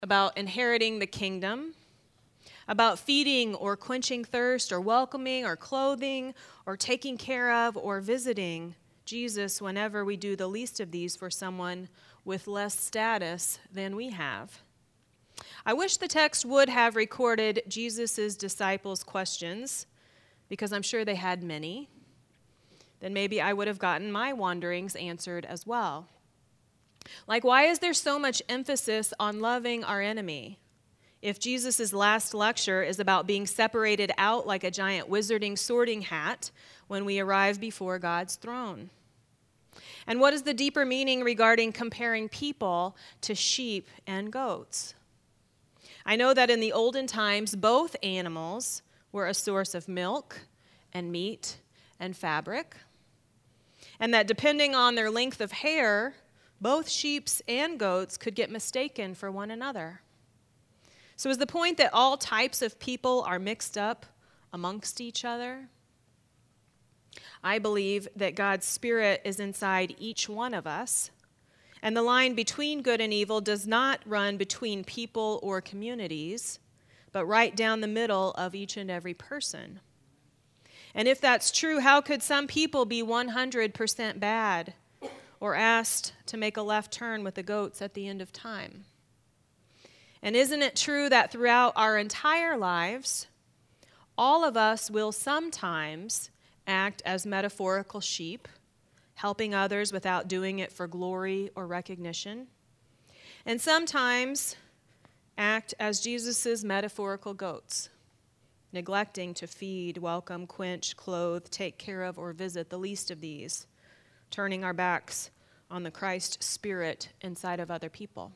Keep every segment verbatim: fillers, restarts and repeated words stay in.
about inheriting the kingdom, about feeding or quenching thirst or welcoming or clothing or taking care of or visiting Jesus whenever we do the least of these for someone with less status than we have. I wish the text would have recorded Jesus' disciples' questions, because I'm sure they had many. Then maybe I would have gotten my wanderings answered as well. Like, why is there so much emphasis on loving our enemy if Jesus' last lecture is about being separated out like a giant wizarding sorting hat when we arrive before God's throne? And what is the deeper meaning regarding comparing people to sheep and goats? I know that in the olden times, both animals were a source of milk and meat and fabric, and that depending on their length of hair, both sheep and goats could get mistaken for one another. So is the point that all types of people are mixed up amongst each other? I believe that God's Spirit is inside each one of us, and the line between good and evil does not run between people or communities, but right down the middle of each and every person. And if that's true, how could some people be one hundred percent bad or asked to make a left turn with the goats at the end of time? And isn't it true that throughout our entire lives, all of us will sometimes act as metaphorical sheep, helping others without doing it for glory or recognition, and sometimes act as Jesus' metaphorical goats, neglecting to feed, welcome, quench, clothe, take care of, or visit the least of these, turning our backs on the Christ Spirit inside of other people.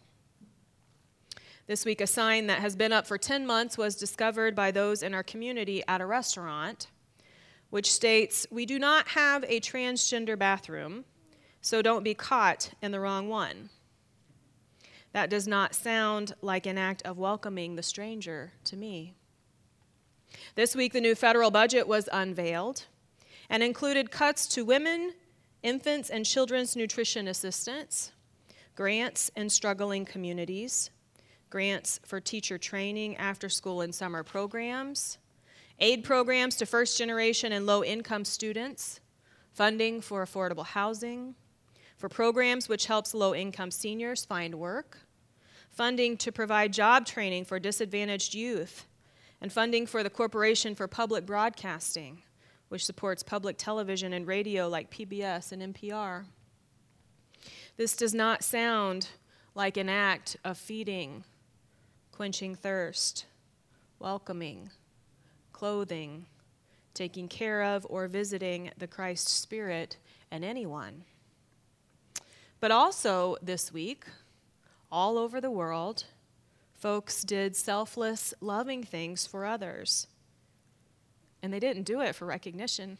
This week, a sign that has been up for ten months was discovered by those in our community at a restaurant, which states, "We do not have a transgender bathroom, so don't be caught in the wrong one." That does not sound like an act of welcoming the stranger to me. This week, the new federal budget was unveiled and included cuts to women, infants, and children's nutrition assistance, grants in struggling communities, grants for teacher training, after-school and summer programs, aid programs to first-generation and low-income students, funding for affordable housing, for programs which helps low-income seniors find work, funding to provide job training for disadvantaged youth, and funding for the Corporation for Public Broadcasting, which supports public television and radio like P B S and N P R. This does not sound like an act of feeding, quenching thirst, welcoming, clothing, taking care of, or visiting the Christ Spirit in anyone. But also this week, all over the world, folks did selfless, loving things for others. And they didn't do it for recognition.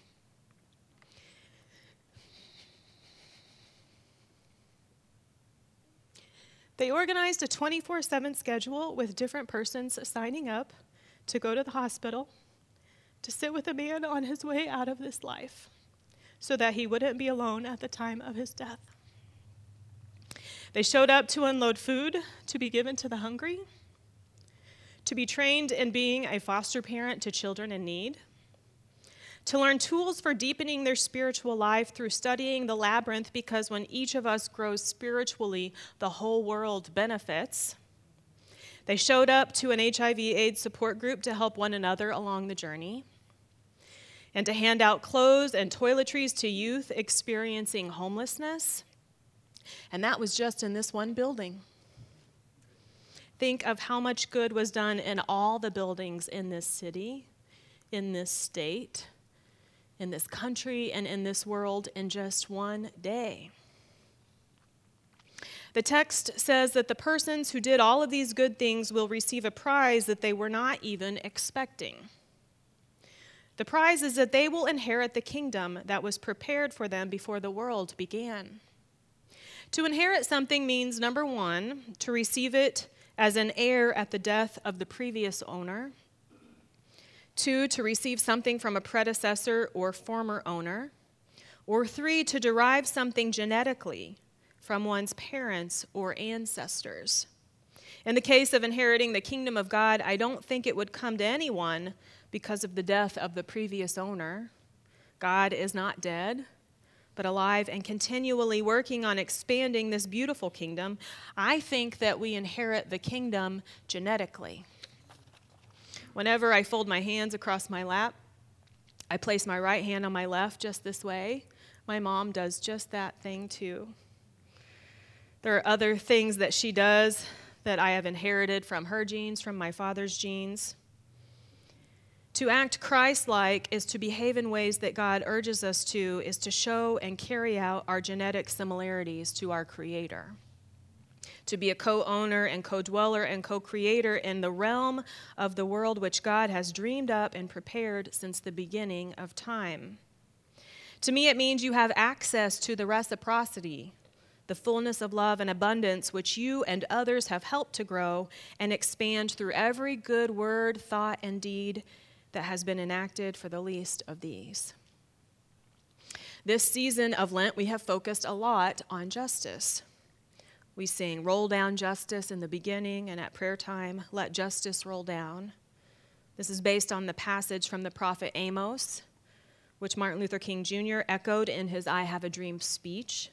They organized a twenty-four seven schedule with different persons signing up to go to the hospital to sit with a man on his way out of this life so that he wouldn't be alone at the time of his death. They showed up to unload food to be given to the hungry, to be trained in being a foster parent to children in need, to learn tools for deepening their spiritual life through studying the labyrinth, because when each of us grows spiritually, the whole world benefits. They showed up to an H I V AIDS support group to help one another along the journey, and to hand out clothes and toiletries to youth experiencing homelessness. And that was just in this one building. Think of how much good was done in all the buildings in this city, in this state, in this country, and in this world in just one day. The text says that the persons who did all of these good things will receive a prize that they were not even expecting. The prize is that they will inherit the kingdom that was prepared for them before the world began. To inherit something means, number one, to receive it as an heir at the death of the previous owner. Two, to receive something from a predecessor or former owner. Or three, to derive something genetically from one's parents or ancestors. In the case of inheriting the kingdom of God, I don't think it would come to anyone because of the death of the previous owner. God is not dead, but alive and continually working on expanding this beautiful kingdom. I think that we inherit the kingdom genetically. Whenever I fold my hands across my lap, I place my right hand on my left just this way. My mom does just that thing too. There are other things that she does that I have inherited from her genes, from my father's genes. To act Christ-like is to behave in ways that God urges us to, is to show and carry out our genetic similarities to our Creator. To be a co-owner and co-dweller and co-creator in the realm of the world which God has dreamed up and prepared since the beginning of time. To me, it means you have access to the reciprocity, the fullness of love and abundance which you and others have helped to grow and expand through every good word, thought, and deed that has been enacted for the least of these. This season of Lent, we have focused a lot on justice. We sing, "Roll down justice" in the beginning, and at prayer time, "Let justice roll down." This is based on the passage from the prophet Amos, which Martin Luther King Junior echoed in his I Have a Dream speech.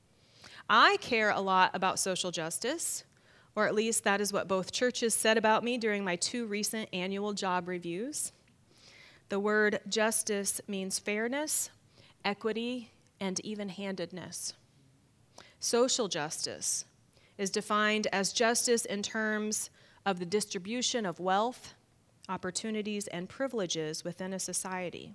I care a lot about social justice, or at least that is what both churches said about me during my two recent annual job reviews. The word justice means fairness, equity, and even-handedness. Social justice is defined as justice in terms of the distribution of wealth, opportunities, and privileges within a society.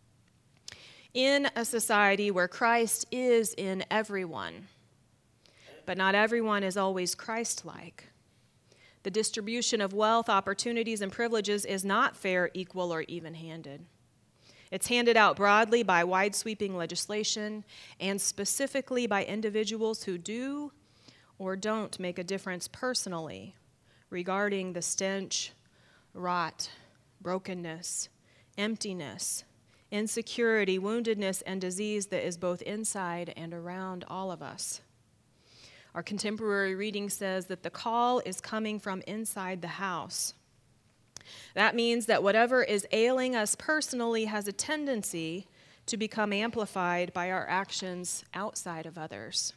In a society where Christ is in everyone, but not everyone is always Christ-like. The distribution of wealth, opportunities, and privileges is not fair, equal, or even-handed. It's handed out broadly by wide-sweeping legislation and specifically by individuals who do or don't make a difference personally regarding the stench, rot, brokenness, emptiness, insecurity, woundedness, and disease that is both inside and around all of us. Our contemporary reading says that the call is coming from inside the house. That means that whatever is ailing us personally has a tendency to become amplified by our actions outside of others.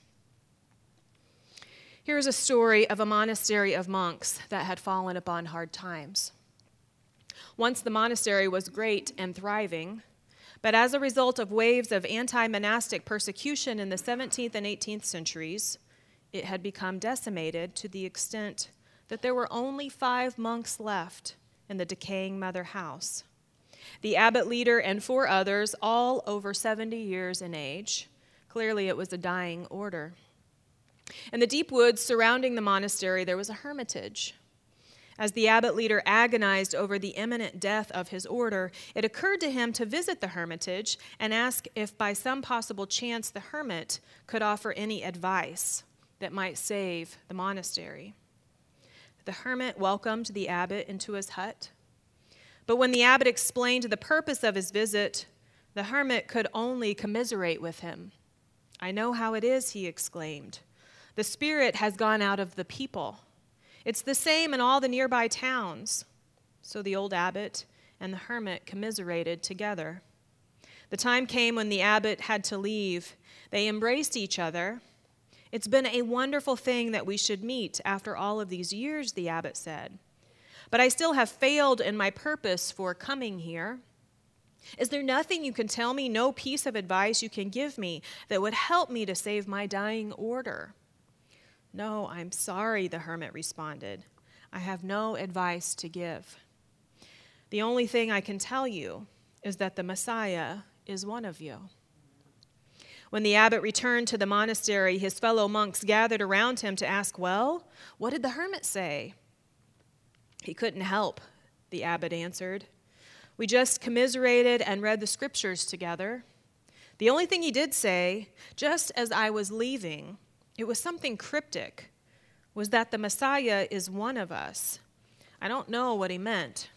Here's a story of a monastery of monks that had fallen upon hard times. Once the monastery was great and thriving, but as a result of waves of anti-monastic persecution in the seventeenth and eighteenth centuries, it had become decimated to the extent that there were only five monks left in the decaying mother house. The abbot leader and four others, all over seventy years in age. Clearly it was a dying order. In the deep woods surrounding the monastery, there was a hermitage. As the abbot leader agonized over the imminent death of his order, it occurred to him to visit the hermitage and ask if by some possible chance the hermit could offer any advice that might save the monastery. The hermit welcomed the abbot into his hut, but when the abbot explained the purpose of his visit, the hermit could only commiserate with him. "I know how it is," he exclaimed. "The spirit has gone out of the people. It's the same in all the nearby towns." So the old abbot and the hermit commiserated together. The time came when the abbot had to leave. They embraced each other. "It's been a wonderful thing that we should meet after all of these years," the abbot said. "But I still have failed in my purpose for coming here. Is there nothing you can tell me, no piece of advice you can give me that would help me to save my dying order?" "No, I'm sorry," the hermit responded. "I have no advice to give. The only thing I can tell you is that the Messiah is one of you." When the abbot returned to the monastery, his fellow monks gathered around him to ask, "Well, what did the hermit say?" "He couldn't help," the abbot answered. "We just commiserated and read the scriptures together. The only thing he did say, just as I was leaving, it was something cryptic, was that the Messiah is one of us. I don't know what he meant."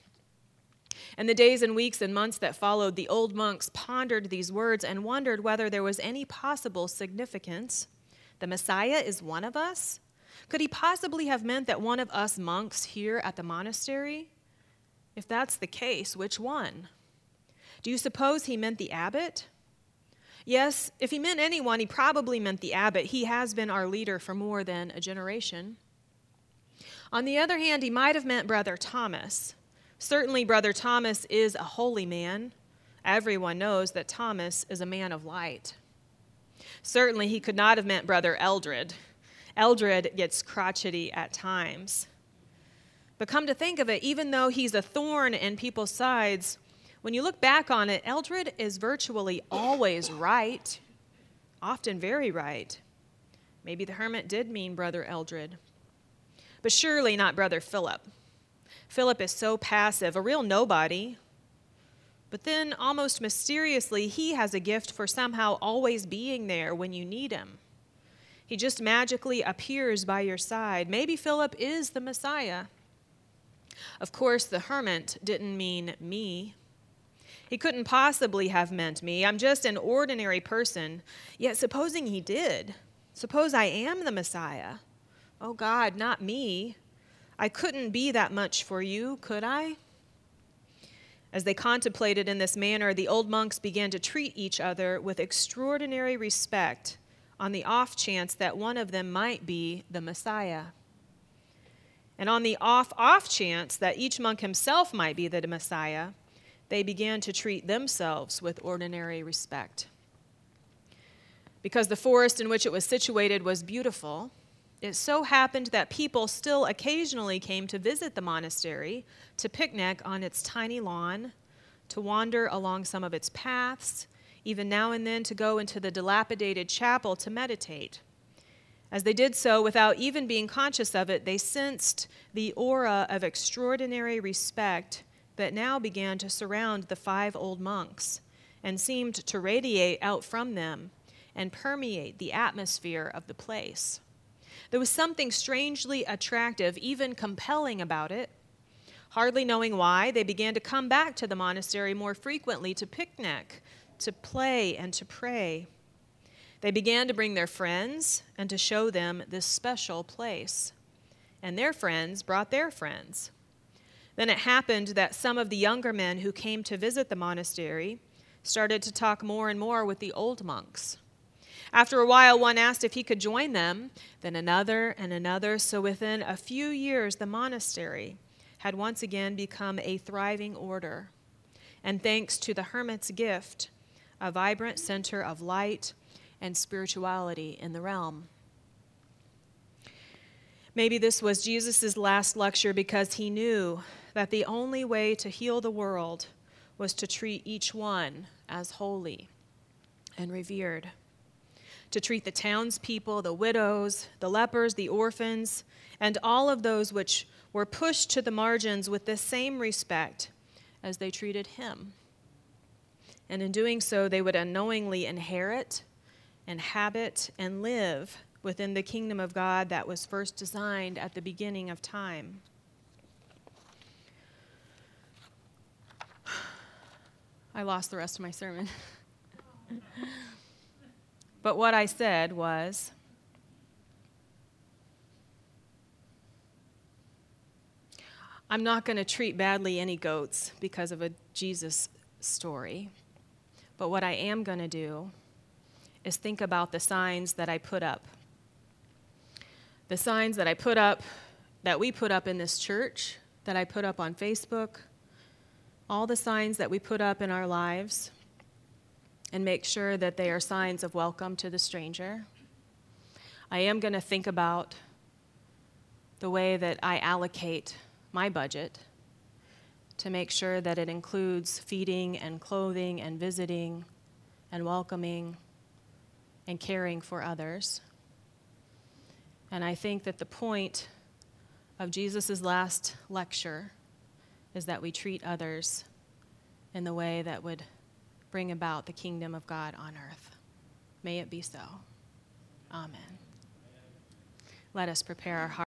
In the days and weeks and months that followed, the old monks pondered these words and wondered whether there was any possible significance. The Messiah is one of us? Could he possibly have meant that one of us monks here at the monastery? If that's the case, which one? Do you suppose he meant the abbot? Yes, if he meant anyone, he probably meant the abbot. He has been our leader for more than a generation. On the other hand, he might have meant Brother Thomas. Certainly, Brother Thomas is a holy man. Everyone knows that Thomas is a man of light. Certainly, he could not have meant Brother Eldred. Eldred gets crotchety at times. But come to think of it, even though he's a thorn in people's sides, when you look back on it, Eldred is virtually always right, often very right. Maybe the hermit did mean Brother Eldred, but surely not Brother Philip. Philip is so passive, a real nobody. But then, almost mysteriously, he has a gift for somehow always being there when you need him. He just magically appears by your side. Maybe Philip is the Messiah. Of course, the hermit didn't mean me. He couldn't possibly have meant me. I'm just an ordinary person. Yet supposing he did, suppose I am the Messiah. Oh God, not me. I couldn't be that much for you, could I? As they contemplated in this manner, the old monks began to treat each other with extraordinary respect on the off chance that one of them might be the Messiah. And on the off off chance that each monk himself might be the Messiah, they began to treat themselves with ordinary respect. Because the forest in which it was situated was beautiful, it so happened that people still occasionally came to visit the monastery, to picnic on its tiny lawn, to wander along some of its paths, even now and then to go into the dilapidated chapel to meditate. As they did so, without even being conscious of it, they sensed the aura of extraordinary respect that now began to surround the five old monks and seemed to radiate out from them and permeate the atmosphere of the place. There was something strangely attractive, even compelling about it. Hardly knowing why, they began to come back to the monastery more frequently to picnic, to play, and to pray. They began to bring their friends and to show them this special place. And their friends brought their friends. Then it happened that some of the younger men who came to visit the monastery started to talk more and more with the old monks. After a while, one asked if he could join them, then another and another. So within a few years, the monastery had once again become a thriving order. And thanks to the hermit's gift, a vibrant center of light and spirituality in the realm. Maybe this was Jesus' last lecture because he knew that the only way to heal the world was to treat each one as holy and revered. To treat the townspeople, the widows, the lepers, the orphans, and all of those which were pushed to the margins with the same respect as they treated him. And in doing so, they would unknowingly inherit, inhabit, and live within the kingdom of God that was first designed at the beginning of time. I lost the rest of my sermon. But what I said was, I'm not going to treat badly any goats because of a Jesus story. But what I am going to do is think about the signs that I put up. The signs that I put up, that we put up in this church, that I put up on Facebook, all the signs that we put up in our lives, and make sure that they are signs of welcome to the stranger. I am going to think about the way that I allocate my budget to make sure that it includes feeding and clothing and visiting and welcoming and caring for others. And I think that the point of Jesus' last lecture is that we treat others in the way that would bring about the kingdom of God on earth. May it be so. Amen. Let us prepare our hearts.